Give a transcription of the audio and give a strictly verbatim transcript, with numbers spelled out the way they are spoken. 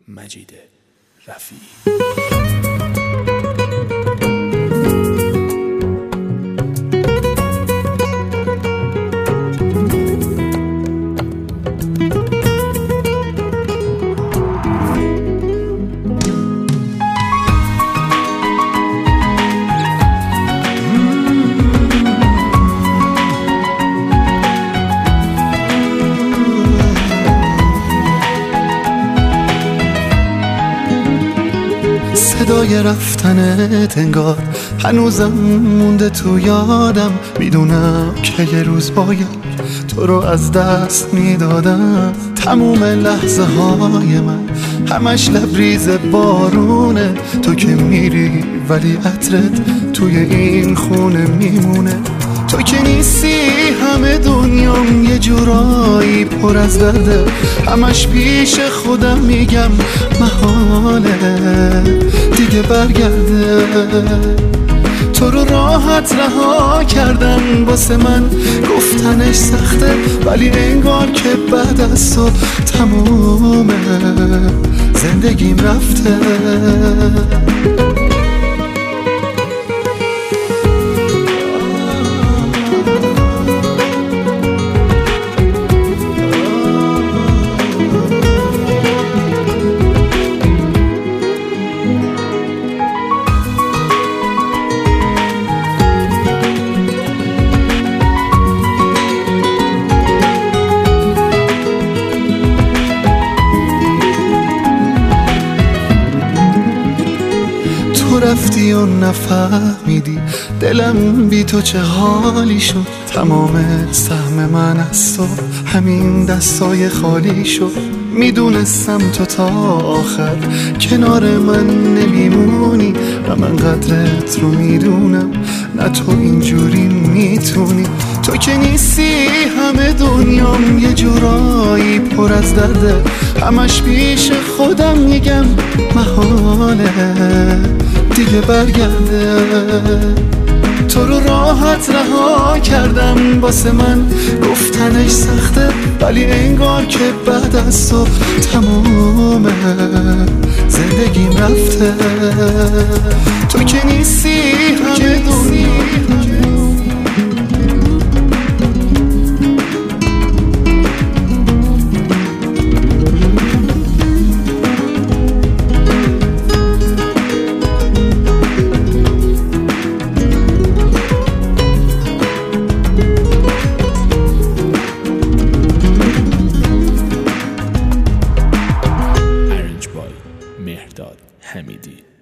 مجید رفیعی. صدای رفتنت انگار هنوزم مونده تو یادم. میدونم که یه روز باید تو رو از دست میدادم. تموم لحظه های من همش لبریز بارونه. تو که میری ولی عطرت توی این خونه میمونه. تو که نیستی همه دنیام یه جورایی پر از درده. همش پیش خودم میگم محاله دیگه برگرده. تو رو راحت رها کردم واسه من گفتنش سخته، ولی انگار که بعد از تو تمومه زندگیم رفته. تو رفتی و نفهمیدی دلم بی تو چه حالی شد. تمام سهم من از تو همین دستای خالی شد. میدونستم تو تا آخر کنار من نمیمونی و من قدرت رو میدونم نه تو اینجوری میتونی. تو که نیستی همه دنیام یه جورایی پر از درده. همش پیش خودم میگم محاله دیگه برگرده. تو رو راحت رها کردم واسه من گفتنش سخته، ولی انگار که بعد از تو تمومه زندگیم رفته. تو که نیستی همه دنیا مهرداد حمیدی.